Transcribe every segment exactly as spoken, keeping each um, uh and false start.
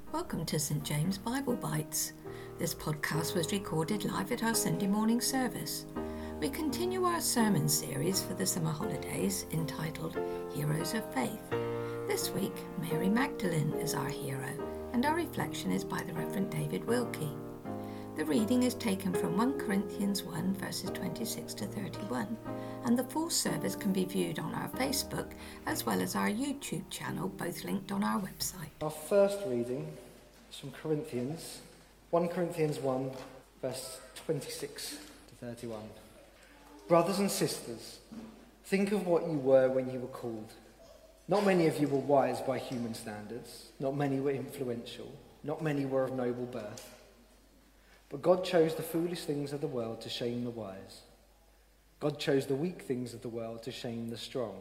Welcome to Saint James Bible Bites. This podcast was recorded live at our Sunday morning service. We continue our sermon series for the summer holidays entitled Heroes of Faith. This week, Mary Magdalene is our hero, and our reflection is by the Reverend David Wilkie. The reading is taken from First Corinthians one, verses twenty-six to thirty-one, and the full service can be viewed on our Facebook as well as our YouTube channel, both linked on our website. Our first reading is from Corinthians, First Corinthians one, verse twenty-six to thirty-one. Brothers and sisters, think of what you were when you were called. Not many of you were wise by human standards, not many were influential, not many were of noble birth. But God chose the foolish things of the world to shame the wise. God chose the weak things of the world to shame the strong.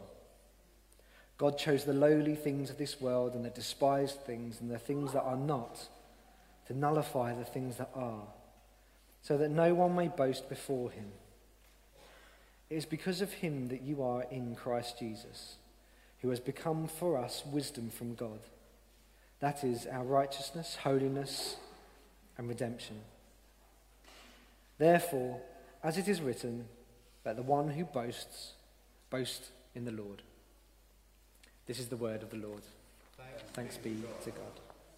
God chose the lowly things of this world and the despised things and the things that are not to nullify the things that are, so that no one may boast before him. It is because of him that you are in Christ Jesus, who has become for us wisdom from God. That is our righteousness, holiness, and redemption. Therefore, as it is written, let the one who boasts, boast in the Lord. This is the word of the Lord. Thanks be to God.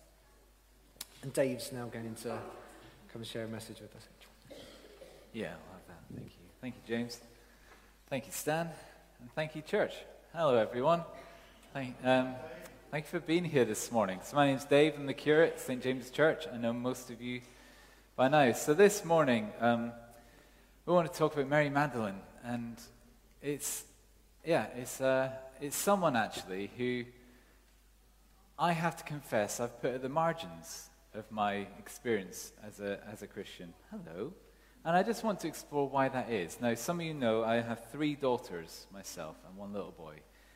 And Dave's now going to come and share a message with us. Yeah, I like that. Thank you. Thank you, James. Thank you, Stan. And thank you, church. Hello, everyone. Thank, um, thank you for being here this morning. So my name's Dave. I'm the curate at Saint James Church. I know most of you by now. So this morning, um, we want to talk about Mary Magdalene. And it's, yeah, it's, uh, it's someone actually who I have to confess I've put at the margins of my experience as a, as a Christian. Hello. And I just want to explore why that is. Now, some of you know I have three daughters myself and one little boy.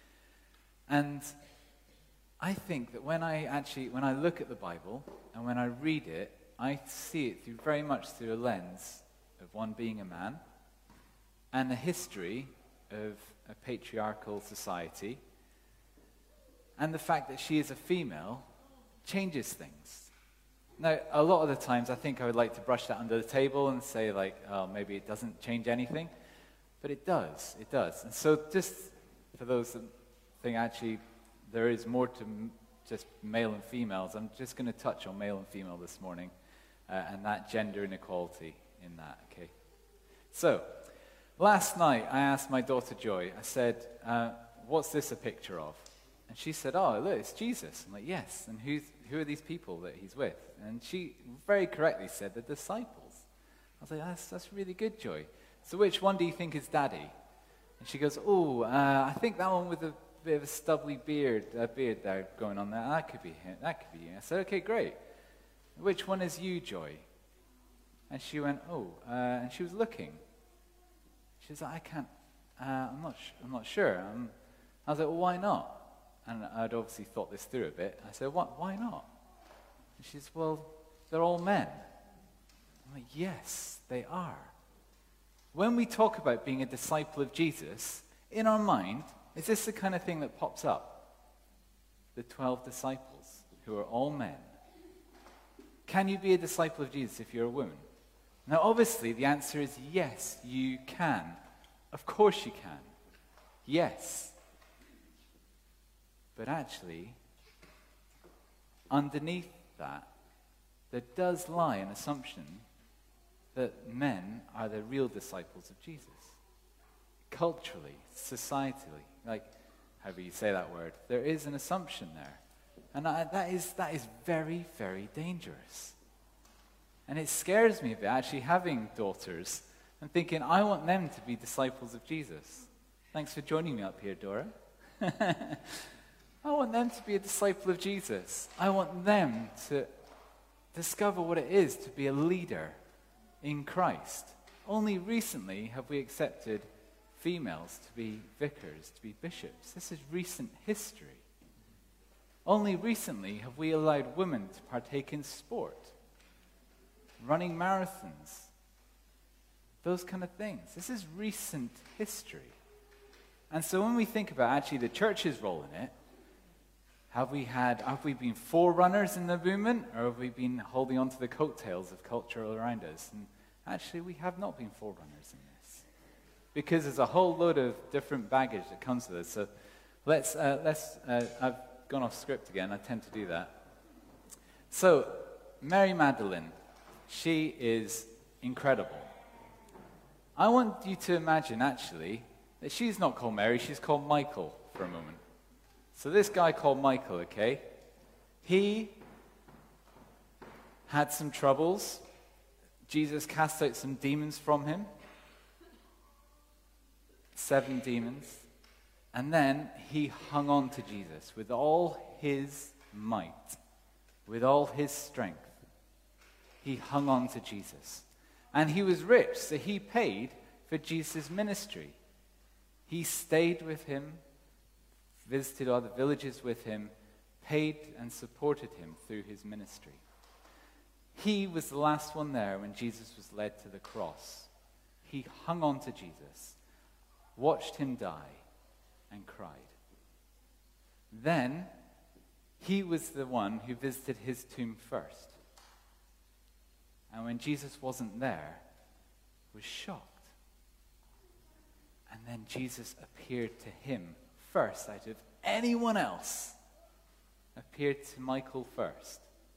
And I think that when I actually, when I look at the Bible and when I read it, I see it through very much through a lens of one being a man and a history of a patriarchal society. And the fact that she is a female changes things. Now, a lot of the times I think I would like to brush that under the table and say like, oh, maybe it doesn't change anything. But it does, it does. And so just for those that think actually there is more to m- just male and females, I'm just going to touch on male and female this morning. Uh, and that gender inequality in that, okay? So, last night I asked my daughter Joy, I said, uh, what's this a picture of? And she said, oh, look, it's Jesus. I'm like, yes, and who's, who are these people that he's with? And she very correctly said, the disciples. I was like, that's, that's really good, Joy. So which one do you think is Daddy? And she goes, oh, uh, I think that one with a bit of a stubbly beard, uh, beard there going on there, that could be him, that could be you. I said, okay, great. Which one is you, Joy? And she went, oh, uh, and she was looking. She was like, I can't, uh, I'm not, sh- I'm not sure. Um, I was like, well, why not? And I'd obviously thought this through a bit. I said, what, why not? And she says, well, they're all men. I'm like, yes, they are. When we talk about being a disciple of Jesus, in our mind, is this the kind of thing that pops up? The twelve disciples, who are all men. Can you be a disciple of Jesus if you're a woman? Now, obviously, the answer is yes, you can. Of course you can. Yes. But actually, underneath that, there does lie an assumption that men are the real disciples of Jesus. Culturally, societally, like however you say that word, there is an assumption there. And I, that is that is very, very dangerous. And it scares me a bit, actually, having daughters and thinking, I want them to be disciples of Jesus. Thanks for joining me up here, Dora. I want them to be a disciple of Jesus. I want them to discover what it is to be a leader in Christ. Only recently have we accepted females to be vicars, to be bishops. This is recent history. Only recently have we allowed women to partake in sport, running marathons, those kind of things. This is recent history. And so when we think about actually the church's role in it, Have we had, have we been forerunners in the movement, or have we been holding on to the coattails of culture around us? And actually, we have not been forerunners in this, because there's a whole load of different baggage that comes with it. So let's, uh, let's. Uh, I've gone off script again. I tend to do that. So Mary Magdalene, she is incredible. I want you to imagine, actually, that she's not called Mary, she's called Michael for a moment. So this guy called Michael, okay, he had some troubles. Jesus cast out some demons from him. Seven demons. And then he hung on to Jesus with all his might, with all his strength. He hung on to Jesus. And he was rich, so he paid for Jesus' ministry. He stayed with him, visited other villages with him, paid and supported him through his ministry. He was the last one there when Jesus was led to the cross. He hung on to Jesus, watched him die, and cried. Then, he was the one who visited his tomb first. And when Jesus wasn't there, was shocked. And then Jesus appeared to him first out of anyone else. Appeared to Michael first.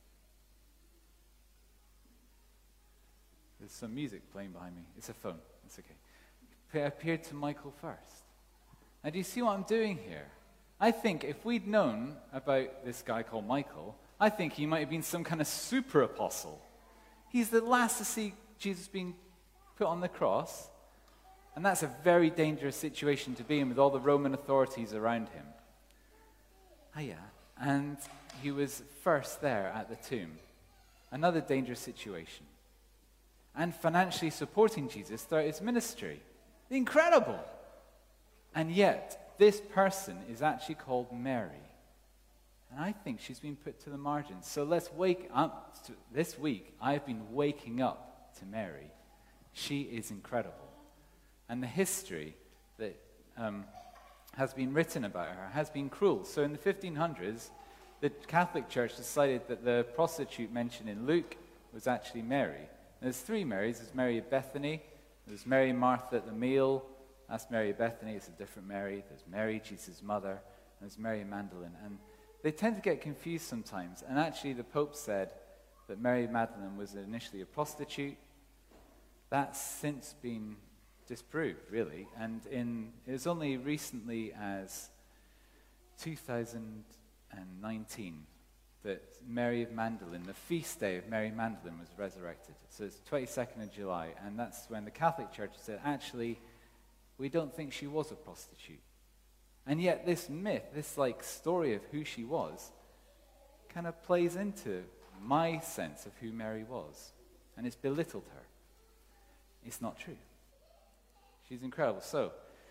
There's some music playing behind me. It's a phone. It's okay. Appeared to Michael first. Now, do you see what I'm doing here? I think if we'd known about this guy called Michael, I think he might have been some kind of super apostle. He's the last to see Jesus being put on the cross. And that's a very dangerous situation to be in with all the Roman authorities around him. Ah, yeah. And he was first there at the tomb. Another dangerous situation. And financially supporting Jesus throughout his ministry. Incredible! And yet, this person is actually called Mary. And I think she's been put to the margins. So let's wake up. To, this week, I've been waking up to Mary. She is incredible. And the history that um, has been written about her has been cruel. So in the fifteen hundreds, the Catholic Church decided that the prostitute mentioned in Luke was actually Mary. And there's three Marys. There's Mary of Bethany. There's Mary Martha at the meal. That's Mary of Bethany. It's a different Mary. There's Mary, Jesus' mother. And there's Mary Magdalene. And they tend to get confused sometimes. And actually, the Pope said that Mary Magdalene was initially a prostitute. That's since been disproved, really. And in it was only recently as two thousand nineteen that Mary of Magdalene, the feast day of Mary Magdalene, was resurrected. So it's twenty-second of July. And that's when the Catholic Church said, actually, we don't think she was a prostitute. And yet this myth, this like story of who she was, kind of plays into my sense of who Mary was. And it's belittled her. It's not true. She's incredible. So,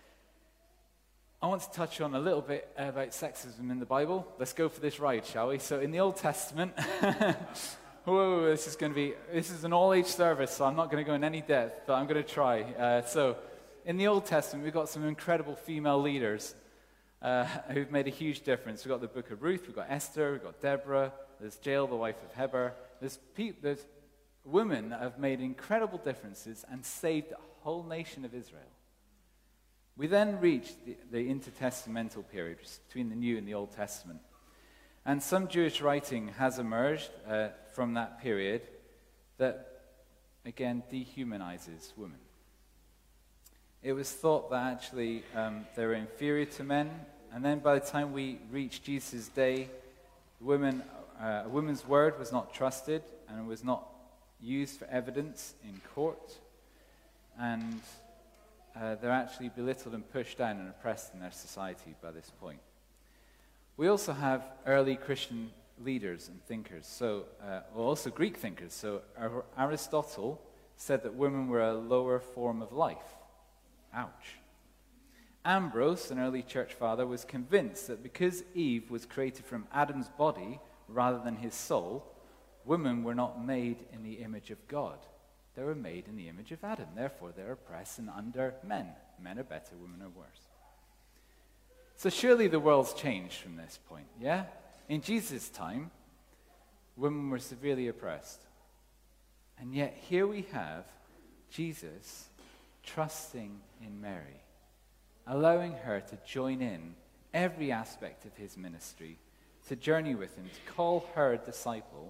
I want to touch on a little bit about sexism in the Bible. Let's go for this ride, shall we? So in the Old Testament, whoa, this is going to be, this is an all-age service, so I'm not going to go in any depth, but I'm going to try. Uh, so, in the Old Testament, we've got some incredible female leaders uh, who've made a huge difference. We've got the book of Ruth, we've got Esther, we've got Deborah, there's Jael, the wife of Heber. There's, pe- there's women that have made incredible differences and saved the whole nation of Israel. We then reach the, the intertestamental period, which is between the New and the Old Testament. And some Jewish writing has emerged uh, from that period that, again, dehumanizes women. It was thought that actually um, they were inferior to men, and then by the time we reach Jesus' day, women, uh, a woman's word was not trusted and was not used for evidence in court, and uh, they're actually belittled and pushed down and oppressed in their society by this point. We also have early Christian leaders and thinkers, so uh, well, also Greek thinkers. So Aristotle said that women were a lower form of life. Ouch. Ambrose, an early church father, was convinced that because Eve was created from Adam's body rather than his soul, women were not made in the image of God. They were made in the image of Adam. Therefore, they're oppressed and under men. Men are better, women are worse. So surely the world's changed from this point, yeah? In Jesus' time, women were severely oppressed. And yet here we have Jesus trusting in Mary, allowing her to join in every aspect of his ministry, to journey with him, to call her a disciple.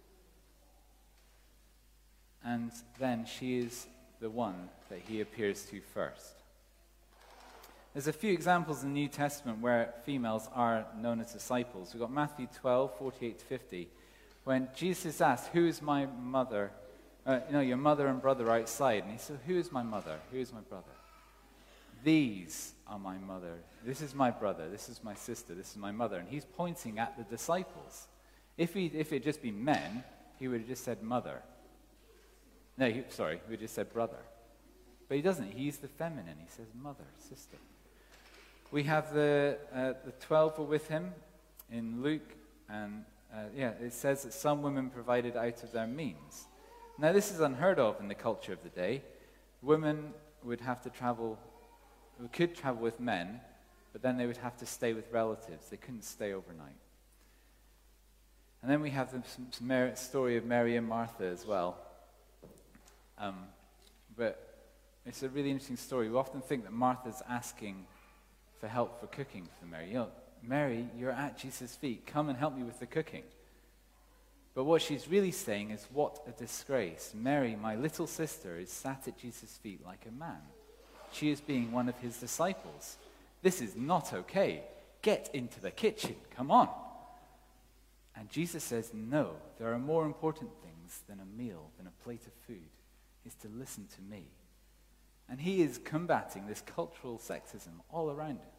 And then she is the one that he appears to first. There's a few examples in the New Testament where females are known as disciples. We've got Matthew twelve, forty-eight to fifty, when Jesus asked, who is my mother? Uh, you know, your mother and brother are outside. And he said, who is my mother? Who is my brother? These are my mother. This is my brother. This is my sister. This is my mother. And he's pointing at the disciples. If he, if it had just been men, he would have just said mother. No, he, sorry, he would have just said brother. But he doesn't. He used the feminine. He says mother, sister. We have the uh, the twelve were with him in Luke. And uh, yeah, it says that some women provided out of their means. Now, this is unheard of in the culture of the day. Women would have to travel, could travel with men, but then they would have to stay with relatives. They couldn't stay overnight. And then we have the some, some story of Mary and Martha as well. Um, but it's a really interesting story. We often think that Martha's asking for help for cooking for Mary. You know, Mary, you're at Jesus' feet. Come and help me with the cooking. But what she's really saying is, what a disgrace. Mary, my little sister, is sat at Jesus' feet like a man. She is being one of his disciples. This is not okay. Get into the kitchen. Come on. And Jesus says, no, there are more important things than a meal, than a plate of food, is to listen to me. And he is combating this cultural sexism all around him.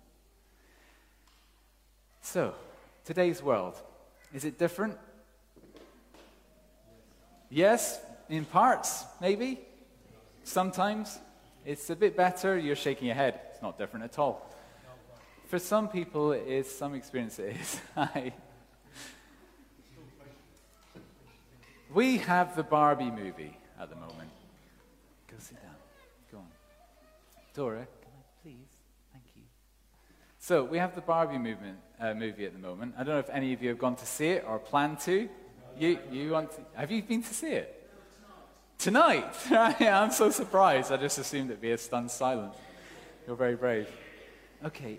So, today's world, is it different? Yes, in parts, maybe. Sometimes it's a bit better. You're shaking your head. It's not different at all. For some people, it is. Some experience it is. I, we have the Barbie movie at the moment. Go sit down. Go on. Dora, can I please? Thank you. So, we have the Barbie movement, uh, movie at the moment. I don't know if any of you have gone to see it or plan to. You, you want to, have you been to see it? Tonight? Tonight? I'm so surprised. I just assumed it'd be a stunned silence. You're very brave. Okay.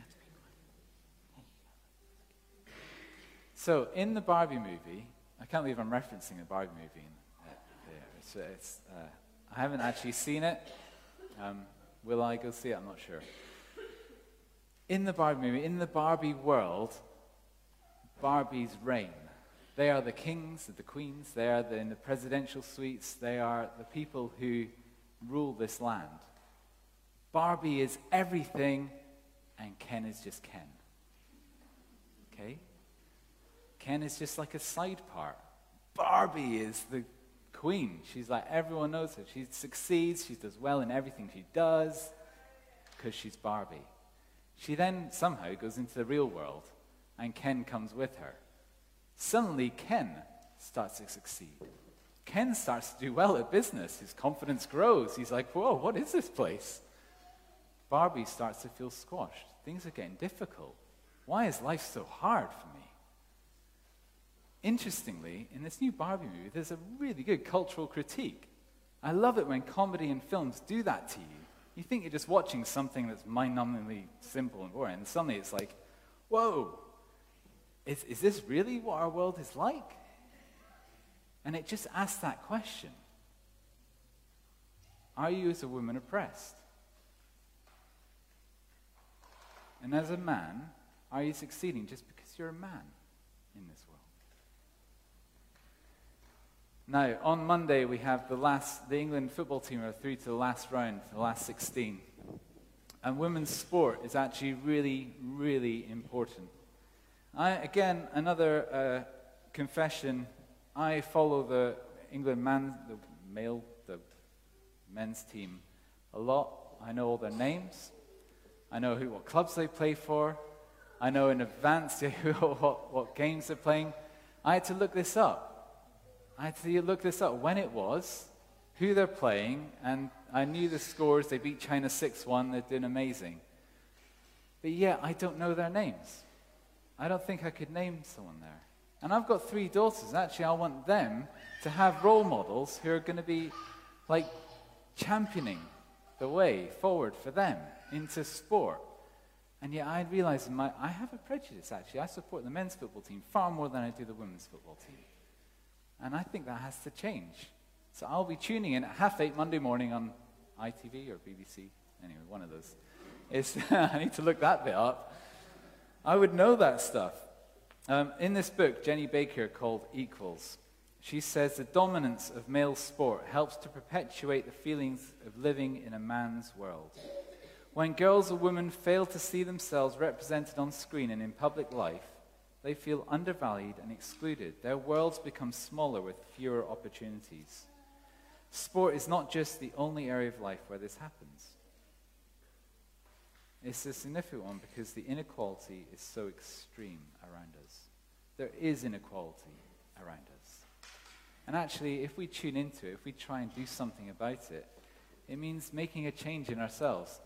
So, in the Barbie movie, I can't believe I'm referencing the Barbie movie. In, uh, there. It's, it's, uh, I haven't actually seen it. Um, will I go see it? I'm not sure. In the Barbie movie, in the Barbie world, Barbies reign. They are the kings, the queens, they are the, in the presidential suites, they are the people who rule this land. Barbie is everything, and Ken is just Ken. Okay? Ken is just like a side part. Barbie is the queen. She's like, everyone knows her. She succeeds, she does well in everything she does, because she's Barbie. She then somehow goes into the real world, and Ken comes with her. Suddenly, Ken starts to succeed. Ken starts to do well at business. His confidence grows. He's like, whoa, what is this place? Barbie starts to feel squashed. Things are getting difficult. Why is life so hard for me? Interestingly, in this new Barbie movie, there's a really good cultural critique. I love it when comedy and films do that to you. You think you're just watching something that's mind-numbingly simple and boring, and suddenly it's like, whoa, Is, is this really what our world is like? And it just asks that question. Are you as a woman oppressed? And as a man, are you succeeding just because you're a man in this world? Now, on Monday we have the last, the England football team are through to the last round, the last sixteen. And women's sport is actually really, really important. I, again, another uh, confession. I follow the England man, the male, the men's team a lot. I know all their names. I know who, what clubs they play for. I know in advance what, what games they're playing. I had to look this up. I had to look this up, when it was, who they're playing, and I knew the scores. They beat China six one. They're doing amazing. But yeah, I don't know their names. I don't think I could name someone there. And I've got three daughters. Actually, I want them to have role models who are going to be like championing the way forward for them into sport. And yet I realize in my, I have a prejudice, actually. I support the men's football team far more than I do the women's football team. And I think that has to change. So I'll be tuning in at half eight Monday morning on I T V or B B C. Anyway, one of those. It's I need to look that bit up. I would know that stuff. Um, in this book, Jenny Baker, called Equals, she says the dominance of male sport helps to perpetuate the feelings of living in a man's world. When girls or women fail to see themselves represented on screen and in public life, they feel undervalued and excluded. Their worlds become smaller with fewer opportunities. Sport is not just the only area of life where this happens. It's a significant one because the inequality is so extreme around us. There is inequality around us. And actually, if we tune into it, if we try and do something about it, it means making a change in ourselves.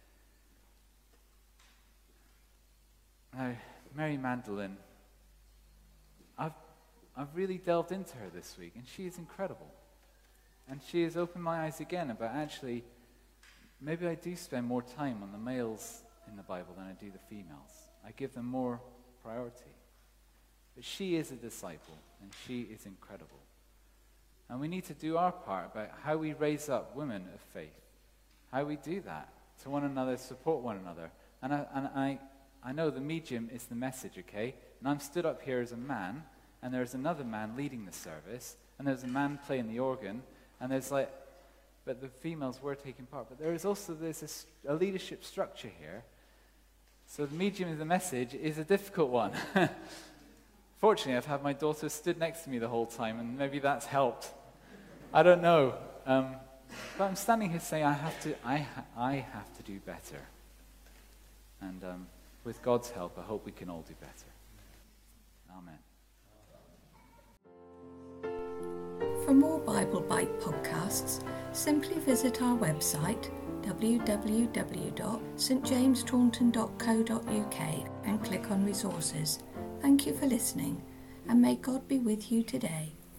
Now, Mary Magdalene, I've, I've really delved into her this week, and she is incredible. And she has opened my eyes again about actually, maybe I do spend more time on the males in the Bible than I do the females. I give them more priority. But she is a disciple, and she is incredible. And we need to do our part about how we raise up women of faith, how we do that to one another, support one another. And I, and I, I know the medium is the message, okay? And I'm stood up here as a man, and there's another man leading the service, and there's a man playing the organ, and there's like, but the females were taking part. But there is also, there's a, a leadership structure here. So the medium of the message is a difficult one. Fortunately, I've had my daughter stood next to me the whole time, and maybe that's helped. I don't know. Um, but I'm standing here saying I have to, I, ha- I have to do better. And um, with God's help, I hope we can all do better. Amen. For more Bible Bite podcasts, simply visit our website w w w dot st james taunton dot co dot u k and click on resources. Thank you for listening, and may God be with you today.